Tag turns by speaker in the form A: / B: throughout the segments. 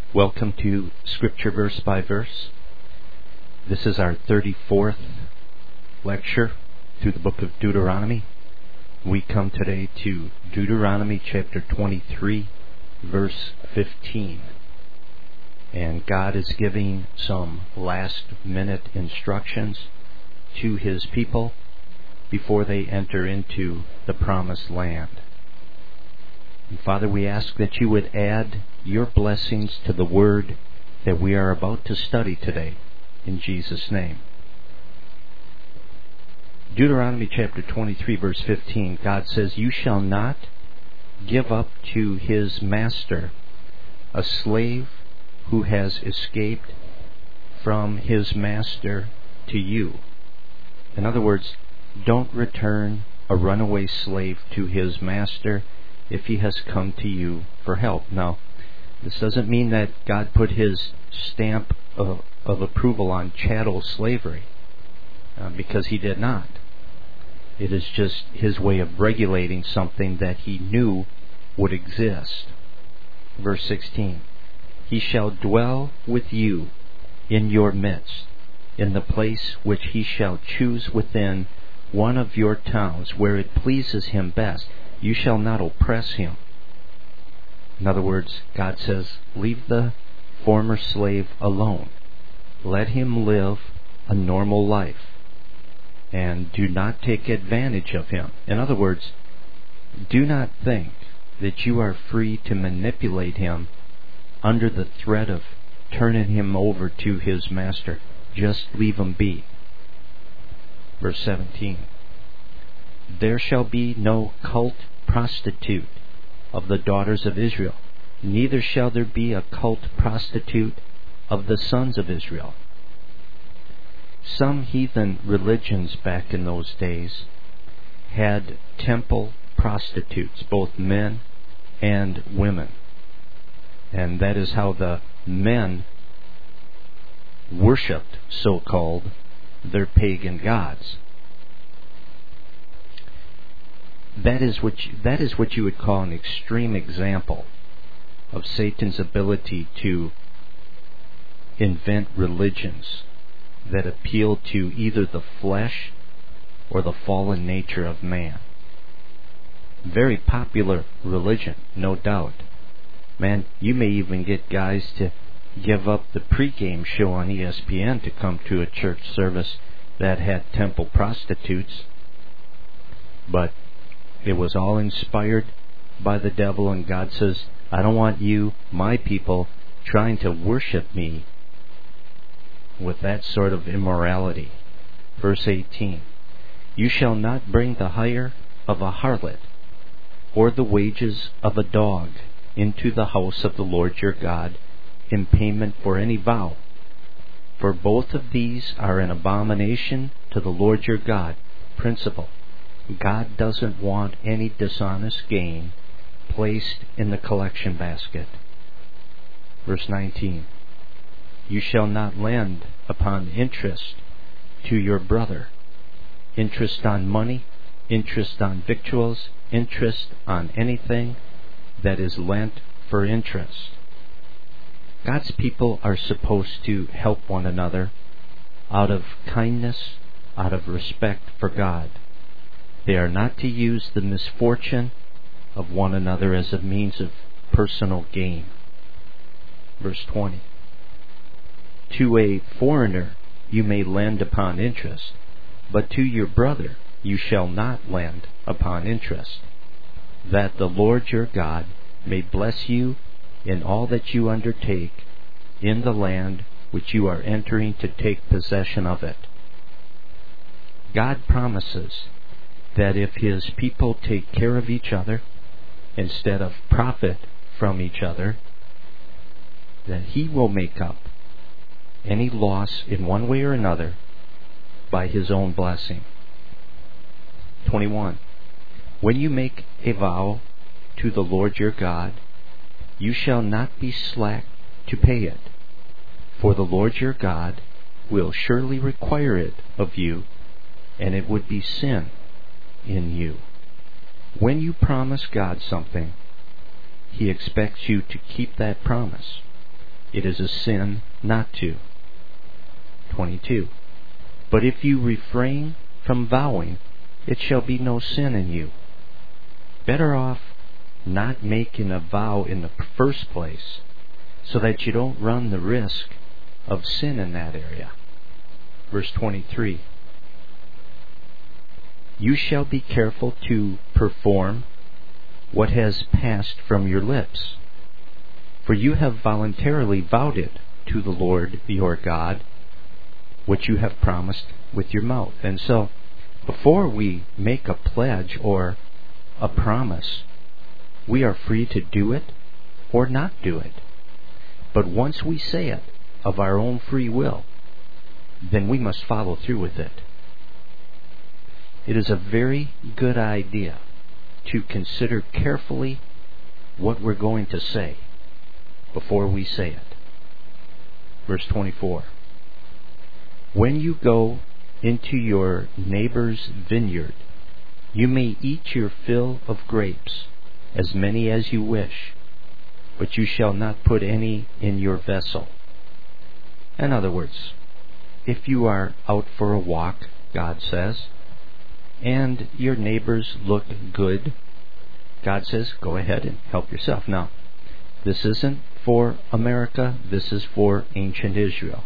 A: Welcome to Scripture Verse by Verse. This is our 34th lecture through the book of Deuteronomy. We come today to Deuteronomy chapter 23, verse 15. And God is giving some last-minute instructions to His people before they enter into the promised land. And Father, we ask that You would add Your blessings to the word that we are about to study today, in Jesus' name. Deuteronomy chapter 23, verse 15, God says, "You shall not give up to his master a slave who has escaped from his master to you." In other words, don't return a runaway slave to his master if he has come to you for help. Now, this doesn't mean that God put His stamp of approval on chattel slavery, because He did not. It is just His way of regulating something that He knew would exist. Verse 16, "He shall dwell with you in your midst, in the place which He shall choose within one of your towns, where it pleases Him best. You shall not oppress him." In other words, God says, leave the former slave alone. Let him live a normal life, and do not take advantage of him. In other words, do not think that you are free to manipulate him under the threat of turning him over to his master. Just leave him be. Verse 17, "There shall be no cult prostitute of the daughters of Israel, neither shall there be a cult prostitute of the sons of Israel." Some heathen religions back in those days had temple prostitutes, both men and women. And that is how the men worshipped, so-called, their pagan gods. That is what you would call an extreme example of Satan's ability to invent religions that appeal to either the flesh or the fallen nature of man. Very popular religion, no doubt. Man, you may even get guys to give up the pregame show on ESPN to come to a church service that had temple prostitutes. But it was all inspired by the devil, and God says, I don't want you, my people, trying to worship me with that sort of immorality. Verse 18, "You shall not bring the hire of a harlot or the wages of a dog into the house of the Lord your God in payment for any vow. For both of these are an abomination to the Lord your God." Principle. God doesn't want any dishonest gain placed in the collection basket. Verse 19, "You shall not lend upon interest to your brother." Interest on money, interest on victuals, interest on anything that is lent for interest. God's people are supposed to help one another out of kindness, out of respect for God. They are not to use the misfortune of one another as a means of personal gain. Verse 20, "To a foreigner you may lend upon interest, but to your brother you shall not lend upon interest, that the Lord your God may bless you in all that you undertake in the land which you are entering to take possession of it." God promises that if His people take care of each other instead of profit from each other, that He will make up any loss in one way or another by His own blessing. 21. "When you make a vow to the Lord your God, you shall not be slack to pay it, for the Lord your God will surely require it of you, and it would be sin in you." When you promise God something, He expects you to keep that promise. it is a sin not to. 22. But if you refrain from vowing, it shall be no sin in you. Better off not making a vow in the first place, so that you don't run the risk of sin in that area. Verse 23. You shall be careful to perform what has passed from your lips, for you have voluntarily vowed it to the Lord your God, which you have promised with your mouth. And so, before we make a pledge or a promise, we are free to do it or not do it. But once we say it of our own free will, then we must follow through with it. It is a very good idea to consider carefully what we're going to say before we say it. Verse 24. When you go into your neighbor's vineyard, you may eat your fill of grapes, as many as you wish, but you shall not put any in your vessel. In other words, if you are out for a walk, God says, and your neighbors look good, God says, go ahead and help yourself. Now, this isn't for America, this is for ancient Israel.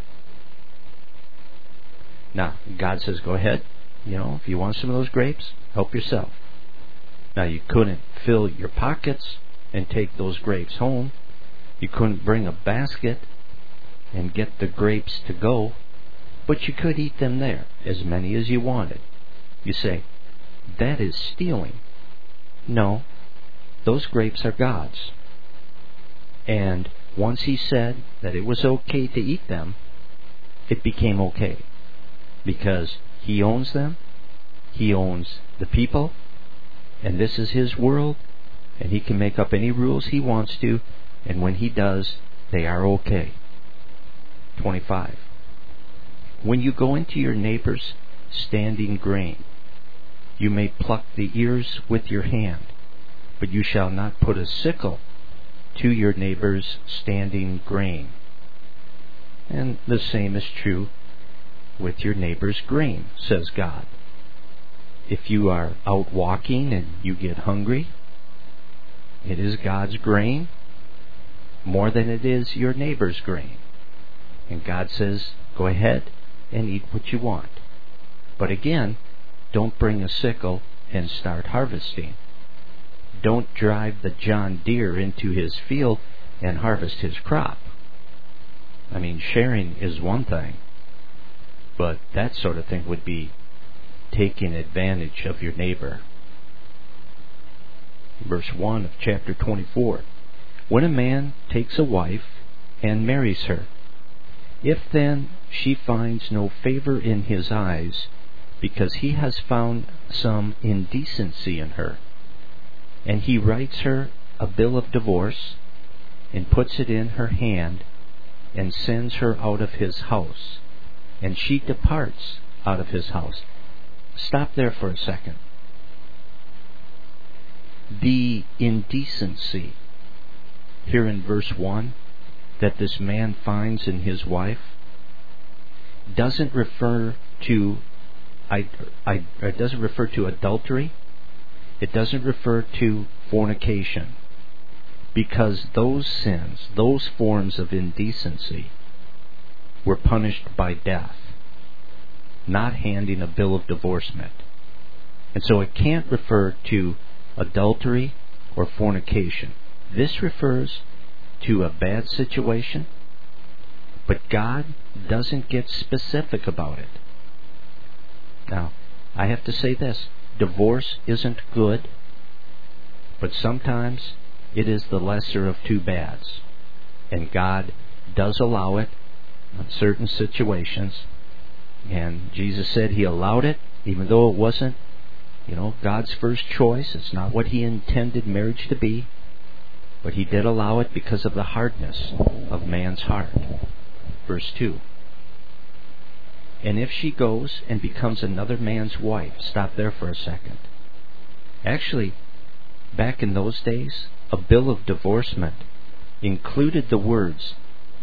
A: Now, God says, go ahead, if you want some of those grapes, help yourself. Now, you couldn't fill your pockets and take those grapes home. You couldn't bring a basket and get the grapes to go, but you could eat them there, as many as you wanted. You say, that is stealing. No, those grapes are God's. And once He said that it was okay to eat them, it became okay. Because He owns them, He owns the people, and this is His world, and He can make up any rules He wants to, and when He does, they are okay. 25. When you go into your neighbor's standing grain, you may pluck the ears with your hand, but you shall not put a sickle to your neighbor's standing grain. And the same is true with your neighbor's grain, says God. If you are out walking and you get hungry, it is God's grain more than it is your neighbor's grain. And God says, go ahead and eat what you want. But again, don't bring a sickle and start harvesting. Don't drive the John Deere into his field and harvest his crop. I mean, sharing is one thing, but that sort of thing would be taking advantage of your neighbor. Verse 1 of chapter 24. When a man takes a wife and marries her, if then she finds no favor in his eyes, because he has found some indecency in her, and he writes her a bill of divorce, and puts it in her hand, and sends her out of his house, and she departs out of his house. Stop there for a second. The indecency here in verse 1 that this man finds in his wife doesn't refer to it doesn't refer to adultery. It doesn't refer to fornication, because those sins, those forms of indecency, were punished by death, not handing a bill of divorcement. And so it can't refer to adultery or fornication. This refers to a bad situation, but God doesn't get specific about it. Now, I have to say this. Divorce isn't good, but sometimes it is the lesser of two bads. And God does allow it in certain situations. And Jesus said He allowed it, even though it wasn't, God's first choice. It's not what He intended marriage to be. But He did allow it because of the hardness of man's heart. Verse 2. And if she goes and becomes another man's wife, stop there for a second. Actually, back in those days, a bill of divorcement included the words,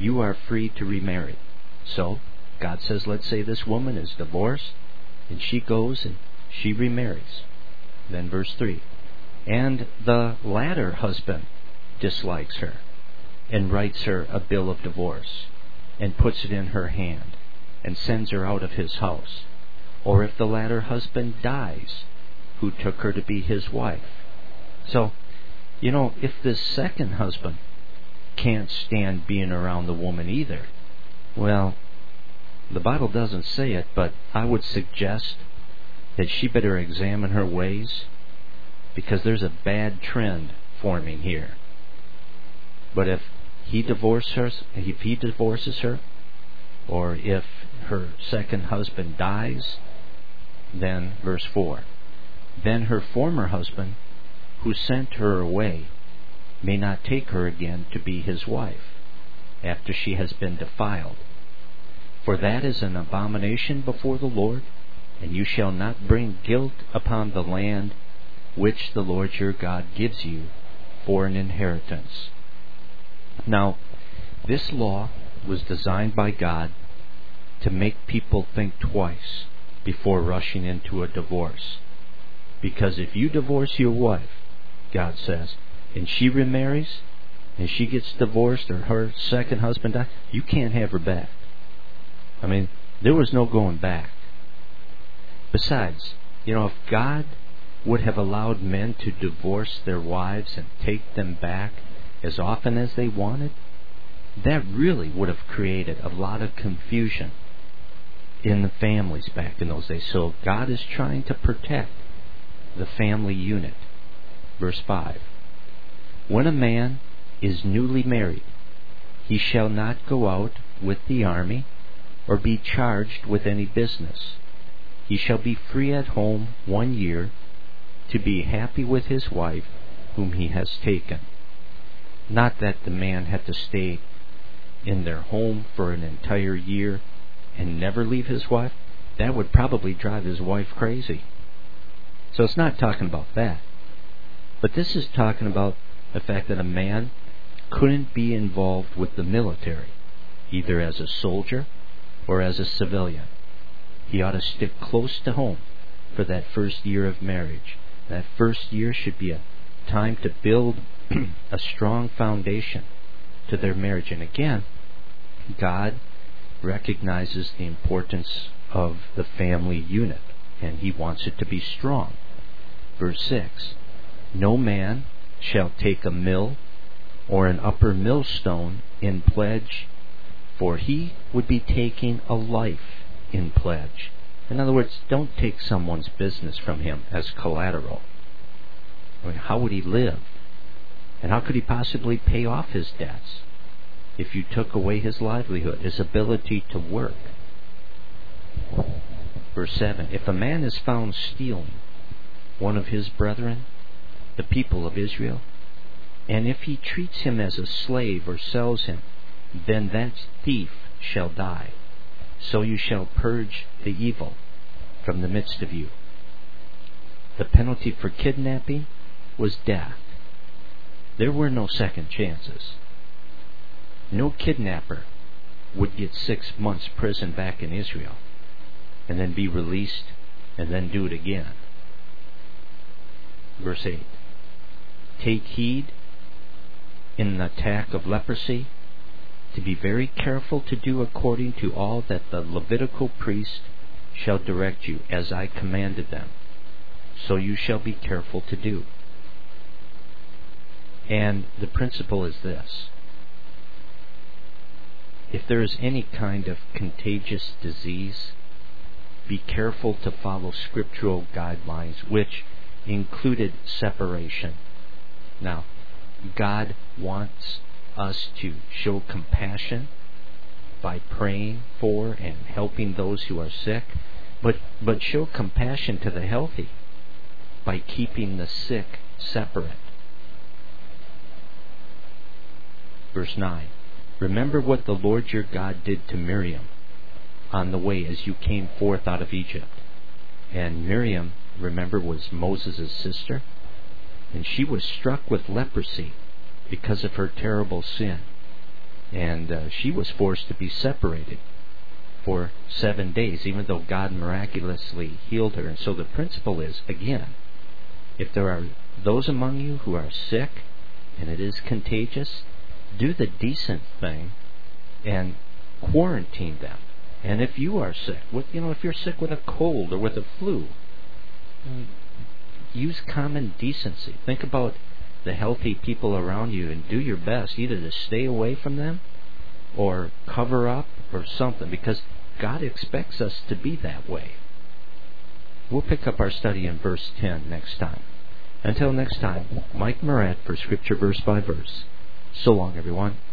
A: you are free to remarry. So, God says, let's say this woman is divorced, and she goes and she remarries. Then verse 3, and the latter husband dislikes her, and writes her a bill of divorce, and puts it in her hand, and sends her out of his house. Or if the latter husband dies, who took her to be his wife. So, if the second husband can't stand being around the woman either, well, the Bible doesn't say it, but I would suggest that she better examine her ways, because there's a bad trend forming here. But if he divorces her, or if her second husband dies, then verse 4, then her former husband, who sent her away, may not take her again to be his wife, after she has been defiled. For that is an abomination before the Lord, and you shall not bring guilt upon the land which the Lord your God gives you for an inheritance. Now, this law was designed by God to make people think twice before rushing into a divorce. Because if you divorce your wife, God says, and she remarries, and she gets divorced, or her second husband dies, you can't have her back. I mean, there was no going back. Besides, if God would have allowed men to divorce their wives and take them back as often as they wanted, that really would have created a lot of confusion in the families back in those days. So God is trying to protect the family unit. Verse 5, when a man is newly married, he shall not go out with the army, or be charged with any business. He shall be free at home 1 year, to be happy with his wife whom he has taken. Not that the man had to stay in their home for an entire year and never leave his wife. That would probably drive his wife crazy. So it's not talking about that. But this is talking about the fact that a man couldn't be involved with the military, either as a soldier or as a civilian. He ought to stick close to home for that first year of marriage. That first year should be a time to build a strong foundation to their marriage. And again, God recognizes the importance of the family unit, and He wants it to be strong. Verse 6, no man shall take a mill or an upper millstone in pledge, for he would be taking a life in pledge. In other words, don't take someone's business from him as collateral. I mean, how would he live? And how could he possibly pay off his debts if you took away his livelihood, his ability to work? Verse 7, if a man is found stealing one of his brethren, the people of Israel, and if he treats him as a slave or sells him, then that thief shall die. So you shall purge the evil from the midst of you. The penalty for kidnapping was death. There were no second chances. No kidnapper would get 6 months prison back in Israel and then be released and then do it again. Verse 8, take heed in an attack of leprosy to be very careful to do according to all that the Levitical priest shall direct you, as I commanded them. So you shall be careful to do. And the principle is this: if there is any kind of contagious disease, be careful to follow scriptural guidelines, which included separation. Now, God wants us to show compassion by praying for and helping those who are sick, but show compassion to the healthy by keeping the sick separate. Verse 9, remember what the Lord your God did to Miriam on the way as you came forth out of Egypt. And Miriam, remember, was Moses' sister, and she was struck with leprosy because of her terrible sin. And she was forced to be separated for 7 days, even though God miraculously healed her. And so the principle is, again, if there are those among you who are sick, and it is contagious, do the decent thing and quarantine them. And if you are sick, if you're sick with a cold or with a flu, use common decency. Think about the healthy people around you and do your best either to stay away from them or cover up or something, because God expects us to be that way. We'll pick up our study in verse 10 next time. Until next time, Mike Murat for Scripture Verse by Verse. So long, everyone.